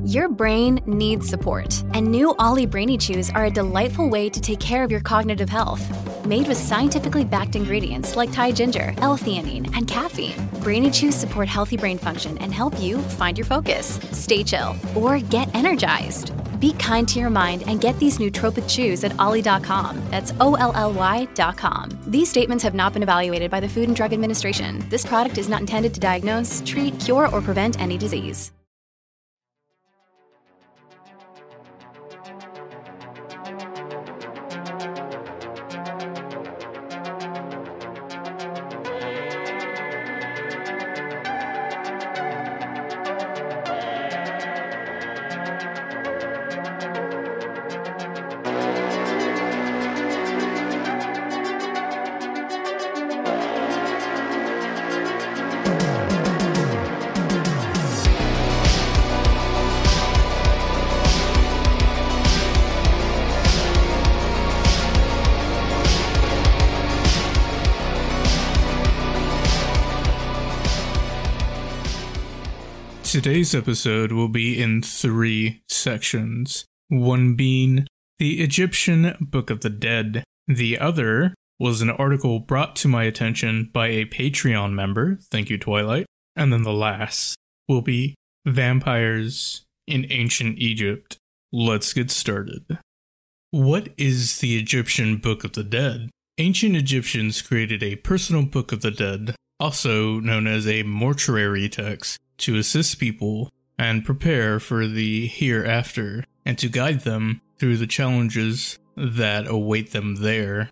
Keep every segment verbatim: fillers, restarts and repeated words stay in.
Your brain needs support, and new Ollie Brainy Chews are a delightful way to take care of your cognitive health. Made with scientifically backed ingredients like Thai ginger, L-theanine, and caffeine, Brainy Chews support healthy brain function and help you find your focus, stay chill, or get energized. Be kind to your mind and get these nootropic chews at ollie dot com. That's O L L Y dot com. These statements have not been evaluated by the Food and Drug Administration. This product is not intended to diagnose, treat, cure, or prevent any disease. Today's episode will be in three sections, one being the Egyptian Book of the Dead. The other was an article brought to my attention by a Patreon member, thank you Twilight, and then the last will be vampires in ancient Egypt. Let's get started. What is the Egyptian Book of the Dead? Ancient Egyptians created a personal Book of the Dead, also known as a mortuary text, to assist people and prepare for the hereafter, and to guide them through the challenges that await them there.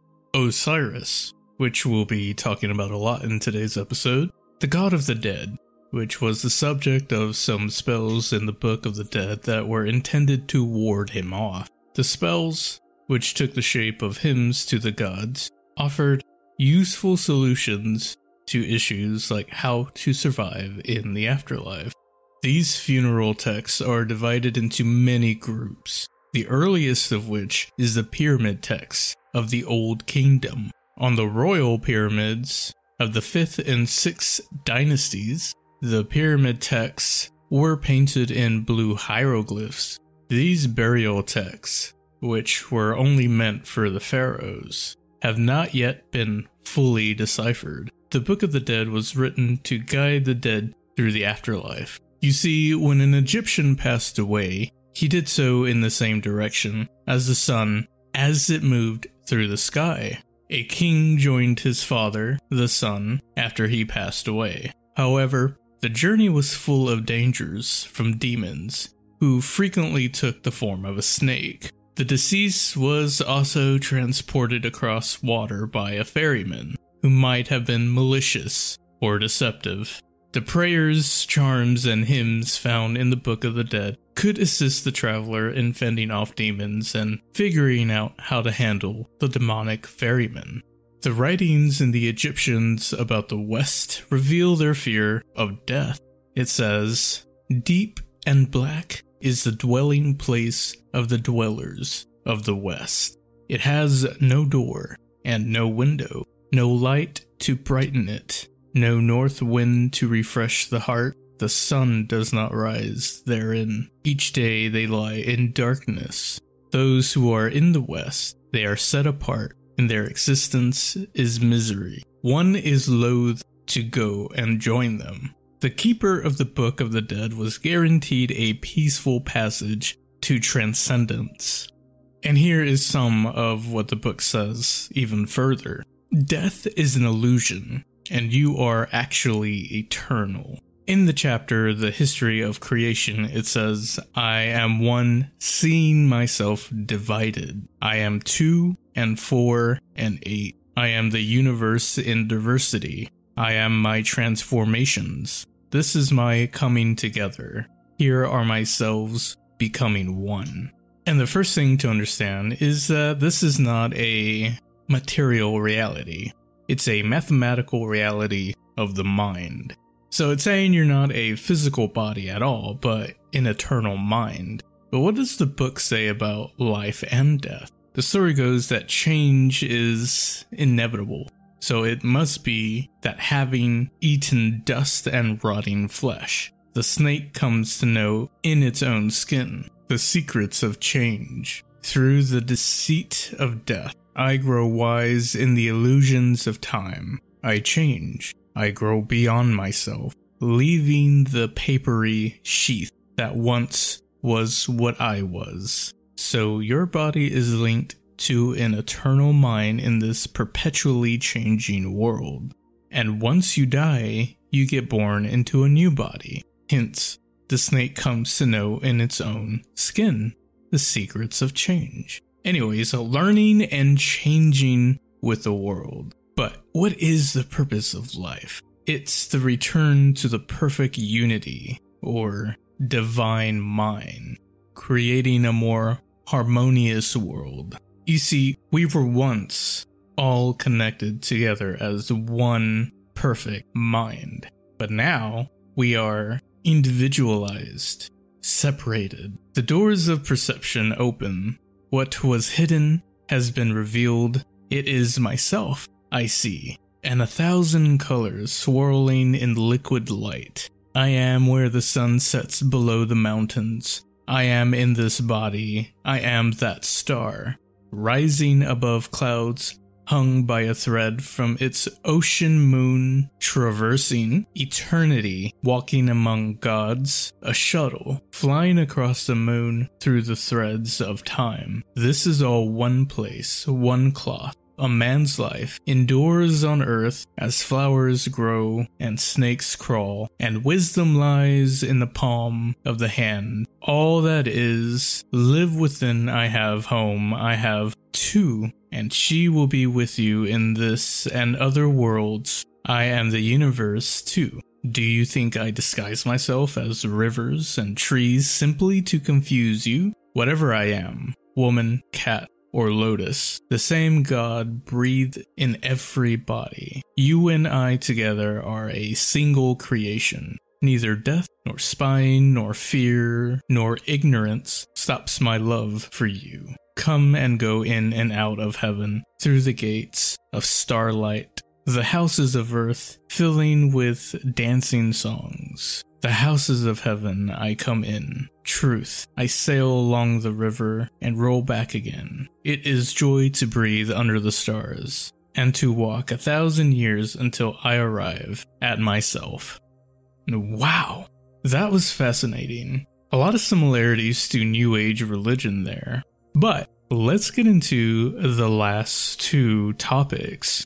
Osiris, which we'll be talking about a lot in today's episode, the god of the dead, which was the subject of some spells in the Book of the Dead that were intended to ward him off. The spells, which took the shape of hymns to the gods, offered useful solutions to issues like how to survive in the afterlife. These funeral texts are divided into many groups, the earliest of which is the pyramid texts of the Old Kingdom. On the royal pyramids of the fifth and sixth dynasties, the pyramid texts were painted in blue hieroglyphs. These burial texts, which were only meant for the pharaohs, have not yet been fully deciphered. The Book of the Dead was written to guide the dead through the afterlife. You see, when an Egyptian passed away, he did so in the same direction as the sun as it moved through the sky. A king joined his father, the sun, after he passed away. However, the journey was full of dangers from demons, who frequently took the form of a snake. The deceased was also transported across water by a ferryman, who might have been malicious or deceptive. The prayers, charms, and hymns found in the Book of the Dead could assist the traveler in fending off demons and figuring out how to handle the demonic ferryman. The writings in the Egyptians about the West reveal their fear of death. It says, "Deep and black is the dwelling place of the dwellers of the West. It has no door and no window, no light to brighten it, no north wind to refresh the heart. The sun does not rise therein. Each day they lie in darkness. Those who are in the West, they are set apart, and their existence is misery. One is loath to go and join them." The keeper of the Book of the Dead was guaranteed a peaceful passage to transcendence. And here is some of what the book says even further. Death is an illusion, and you are actually eternal. In the chapter, The History of Creation, it says, "I am one, seeing myself divided. I am two and four and eight. I am the universe in diversity. I am my transformations. This is my coming together. Here are myselves becoming one." And the first thing to understand is that this is not a material reality. It's a mathematical reality of the mind. So it's saying you're not a physical body at all, but an eternal mind. But what does the book say about life and death? The story goes that change is inevitable. So it must be that having eaten dust and rotting flesh, the snake comes to know in its own skin the secrets of change. Through the deceit of death, I grow wise in the illusions of time. I change. I grow beyond myself, leaving the papery sheath that once was what I was. So your body is linked to an eternal mind in this perpetually changing world. And once you die, you get born into a new body. Hence, the snake comes to know in its own skin the secrets of change. Anyways, so learning and changing with the world. But what is the purpose of life? It's the return to the perfect unity, or divine mind, creating a more harmonious world. You see, we were once all connected together as one perfect mind, but now we are individualized, separated. The doors of perception open. What was hidden has been revealed. It is myself I see, and a thousand colors swirling in liquid light. I am where the sun sets below the mountains. I am in this body. I am that star, rising above clouds, hung by a thread from its ocean moon, traversing eternity, walking among gods, a shuttle, flying across the moon through the threads of time. This is all one place, one cloth. A man's life endures on earth as flowers grow and snakes crawl, and wisdom lies in the palm of the hand. All that is, live within. I have home, I have two, and she will be with you in this and other worlds. I am the universe too. Do you think I disguise myself as rivers and trees simply to confuse you? Whatever I am, woman, cat, or lotus, the same God breathed in every body. You and I together are a single creation. Neither death, nor spine, nor fear, nor ignorance stops my love for you. Come and go in and out of heaven, through the gates of starlight, the houses of earth filling with dancing songs. The houses of heaven I come in. Truth, I sail along the river and roll back again. It is joy to breathe under the stars, and to walk a thousand years until I arrive at myself. Wow, that was fascinating. A lot of similarities to New Age religion there. But let's get into the last two topics.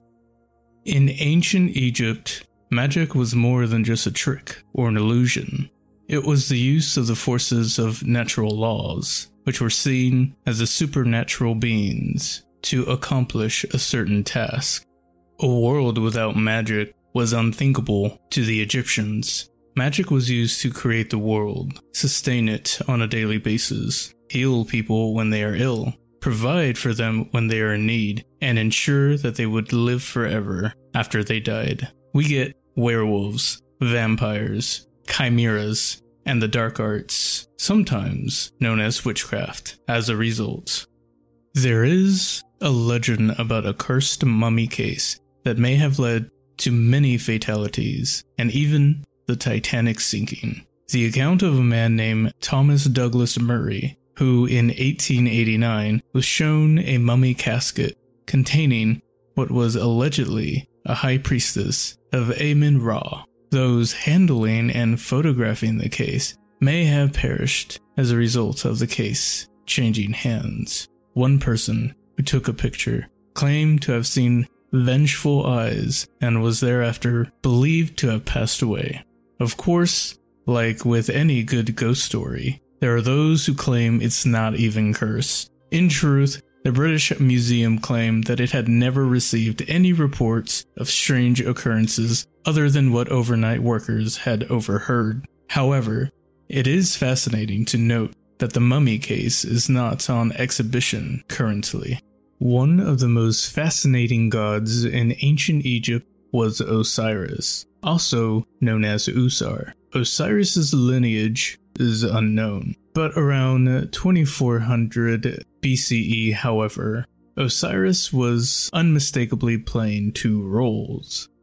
In ancient Egypt, magic was more than just a trick or an illusion. It was the use of the forces of natural laws, which were seen as the supernatural beings, to accomplish a certain task. A world without magic was unthinkable to the Egyptians. Magic was used to create the world, sustain it on a daily basis, heal people when they are ill, provide for them when they are in need, and ensure that they would live forever after they died. We get werewolves, vampires, chimeras, and the dark arts, sometimes known as witchcraft, as a result. There is a legend about a cursed mummy case that may have led to many fatalities, and even the Titanic sinking. The account of a man named Thomas Douglas Murray, who in eighteen eighty-nine was shown a mummy casket containing what was allegedly a high priestess of Amun-Ra. Those handling and photographing the case may have perished as a result of the case changing hands. One person who took a picture claimed to have seen vengeful eyes and was thereafter believed to have passed away. Of course, like with any good ghost story, there are those who claim it's not even cursed. In truth, the British Museum claimed that it had never received any reports of strange occurrences other than what overnight workers had overheard. However, it is fascinating to note that the mummy case is not on exhibition currently. One of the most fascinating gods in ancient Egypt was Osiris, also known as Usar. Osiris's lineage is unknown, but around twenty-four hundred B C E, however, Osiris was unmistakably playing two roles.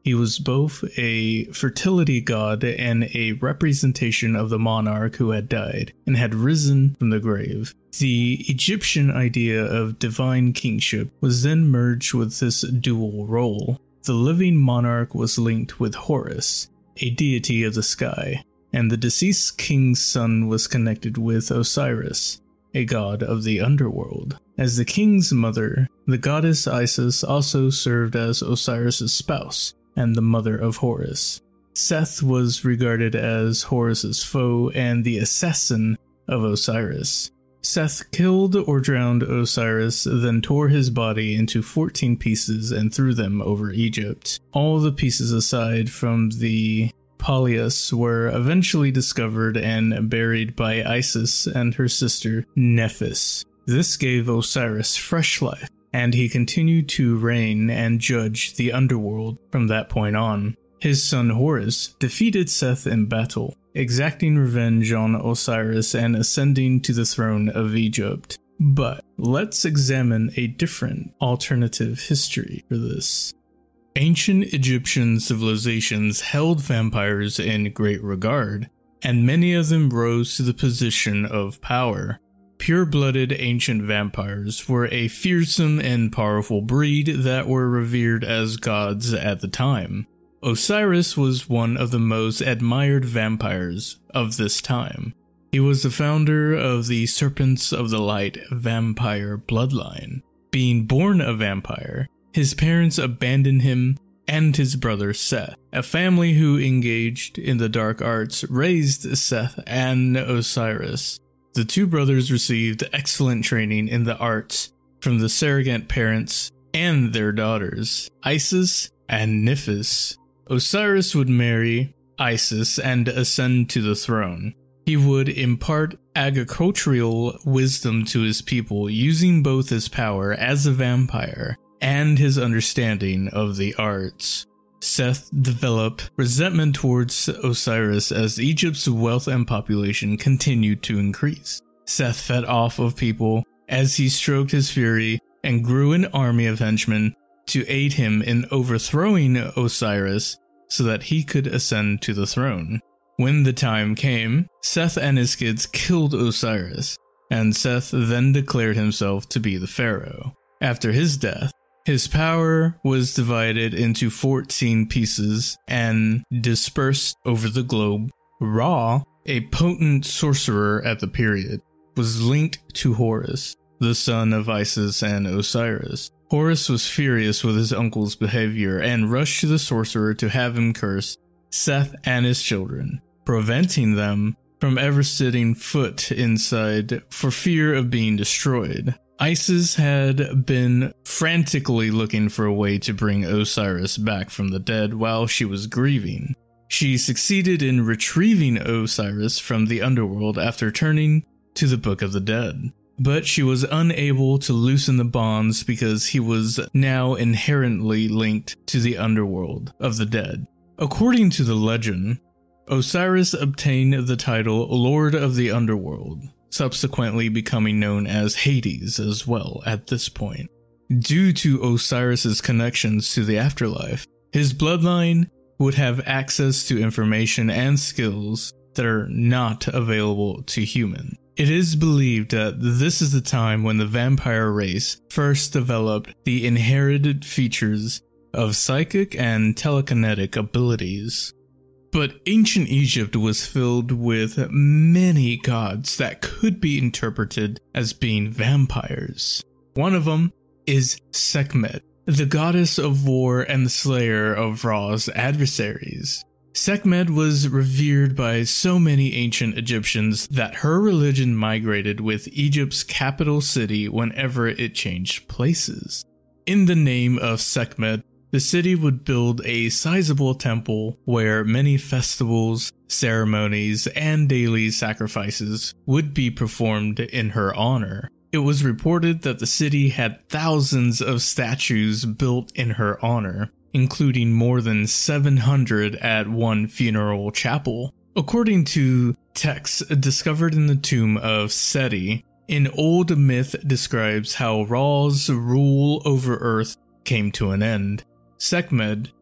He was both a fertility god and a representation of the monarch who had died and had risen from the grave. The Egyptian idea of divine kingship was then merged with this dual role. The living monarch was linked with Horus, a deity of the sky, and the deceased king's son was connected with Osiris, a god of the underworld. As the king's mother, the goddess Isis also served as Osiris's spouse and the mother of Horus. Seth was regarded as Horus's foe and the assassin of Osiris. Seth killed or drowned Osiris, then tore his body into fourteen pieces and threw them over Egypt. All the pieces aside from the Palias were eventually discovered and buried by Isis and her sister Nephis. This gave Osiris fresh life, and he continued to reign and judge the underworld from that point on. His son Horus defeated Seth in battle, exacting revenge on Osiris and ascending to the throne of Egypt. But let's examine a different alternative history for this. Ancient Egyptian civilizations held vampires in great regard, and many of them rose to the position of power. Pure-blooded ancient vampires were a fearsome and powerful breed that were revered as gods at the time. Osiris was one of the most admired vampires of this time. He was the founder of the Serpents of the Light vampire bloodline. Being born a vampire, his parents abandoned him and his brother Seth. A family who engaged in the dark arts raised Seth and Osiris. The two brothers received excellent training in the arts from the surrogate parents and their daughters, Isis and Nephis. Osiris would marry Isis and ascend to the throne. He would impart agricultural wisdom to his people using both his power as a vampire and his understanding of the arts. Seth developed resentment towards Osiris as Egypt's wealth and population continued to increase. Seth fed off of people as he stroked his fury and grew an army of henchmen to aid him in overthrowing Osiris so that he could ascend to the throne. When the time came, Seth and his kids killed Osiris, and Seth then declared himself to be the pharaoh. After his death, his power was divided into fourteen pieces and dispersed over the globe. Ra, a potent sorcerer at the period, was linked to Horus, the son of Isis and Osiris. Horus was furious with his uncle's behavior and rushed to the sorcerer to have him curse Seth and his children, preventing them from ever setting foot inside for fear of being destroyed. Isis had been frantically looking for a way to bring Osiris back from the dead while she was grieving. She succeeded in retrieving Osiris from the underworld after turning to the Book of the Dead, but she was unable to loosen the bonds because he was now inherently linked to the underworld of the dead. According to the legend, Osiris obtained the title Lord of the Underworld, subsequently becoming known as Hades as well at this point. Due to Osiris's connections to the afterlife, his bloodline would have access to information and skills that are not available to humans. It is believed that this is the time when the vampire race first developed the inherited features of psychic and telekinetic abilities. But ancient Egypt was filled with many gods that could be interpreted as being vampires. One of them is Sekhmet, the goddess of war and the slayer of Ra's adversaries. Sekhmet was revered by so many ancient Egyptians that her religion migrated with Egypt's capital city whenever it changed places. In the name of Sekhmet, the city would build a sizable temple where many festivals, ceremonies, and daily sacrifices would be performed in her honor. It was reported that the city had thousands of statues built in her honor, including more than seven hundred at one funeral chapel. According to texts discovered in the tomb of Seti, an old myth describes how Ra's rule over Earth came to an end. Sekhmet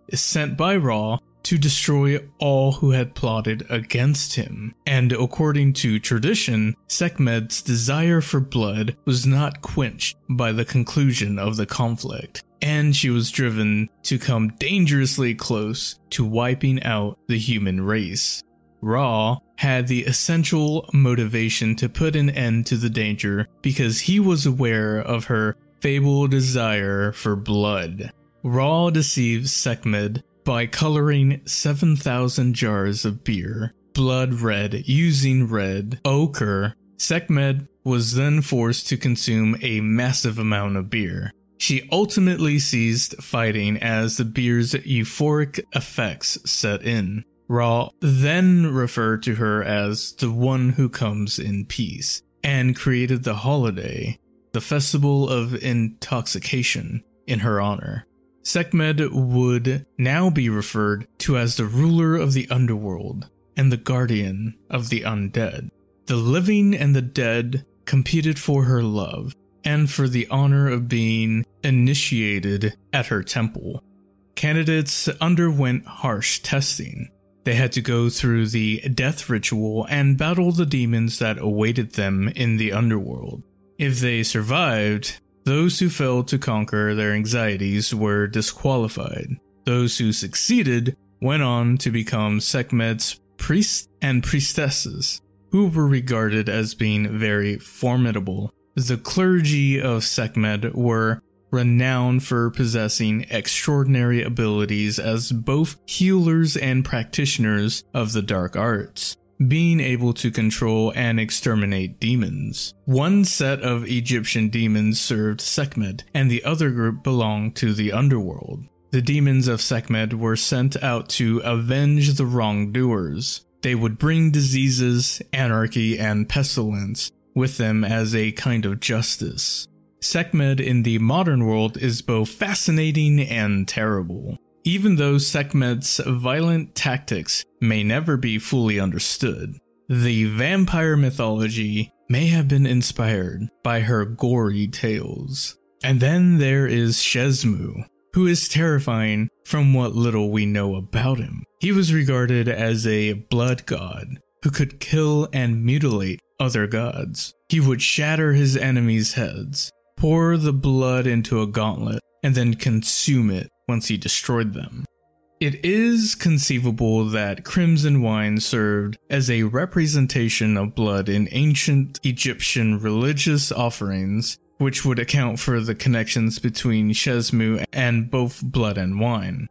is sent by Ra to destroy all who had plotted against him. And according to tradition, Sekhmet's desire for blood was not quenched by the conclusion of the conflict, and she was driven to come dangerously close to wiping out the human race. Ra had the essential motivation to put an end to the danger because he was aware of her fabled desire for blood. Ra deceives Sekhmet by coloring seven thousand jars of beer blood red using red ochre. Sekhmet was then forced to consume a massive amount of beer. She ultimately ceased fighting as the beer's euphoric effects set in. Ra then referred to her as the one who comes in peace, and created the holiday, the Festival of Intoxication, in her honor. Sekhmet would now be referred to as the ruler of the underworld and the guardian of the undead. The living and the dead competed for her love and for the honor of being initiated at her temple. Candidates underwent harsh testing. They had to go through the death ritual and battle the demons that awaited them in the underworld. If they survived, those who failed to conquer their anxieties were disqualified. Those who succeeded went on to become Sekhmet's priests and priestesses, who were regarded as being very formidable. The clergy of Sekhmet were renowned for possessing extraordinary abilities as both healers and practitioners of the dark arts, being able to control and exterminate demons. One set of Egyptian demons served Sekhmet, and the other group belonged to the underworld. The demons of Sekhmet were sent out to avenge the wrongdoers. They would bring diseases, anarchy, and pestilence with them as a kind of justice. Sekhmet in the modern world is both fascinating and terrible, even though Sekhmet's violent tactics may never be fully understood. The vampire mythology may have been inspired by her gory tales. And then there is Shezmu, who is terrifying from what little we know about him. He was regarded as a blood god who could kill and mutilate other gods. He would shatter his enemies' heads, pour the blood into a gauntlet, and then consume it once he destroyed them. It is conceivable that crimson wine served as a representation of blood in ancient Egyptian religious offerings, which would account for the connections between Shezmu and both blood and wine.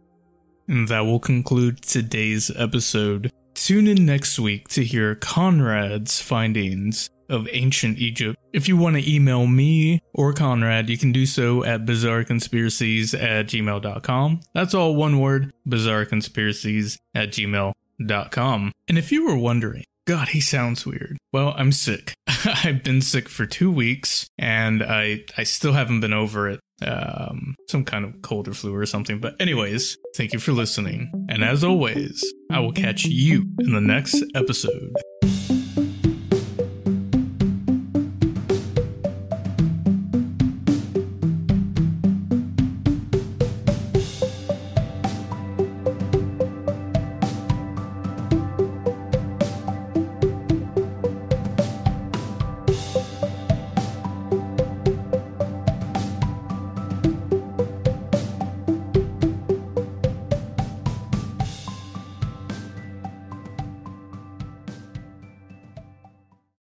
And that will conclude today's episode. Tune in next week to hear Conrad's findings of ancient Egypt. If you want to email me or Conrad, you can do so at bizarre conspiracies at gmail dot com. That's all one word, bizarre conspiracies at gmail dot com. And if you were wondering, God, he sounds weird. Well, I'm sick. I've been sick for two weeks, and I, I still haven't been over it. Um, some kind of cold or flu or something. But anyways, thank you for listening. And as always, I will catch you in the next episode.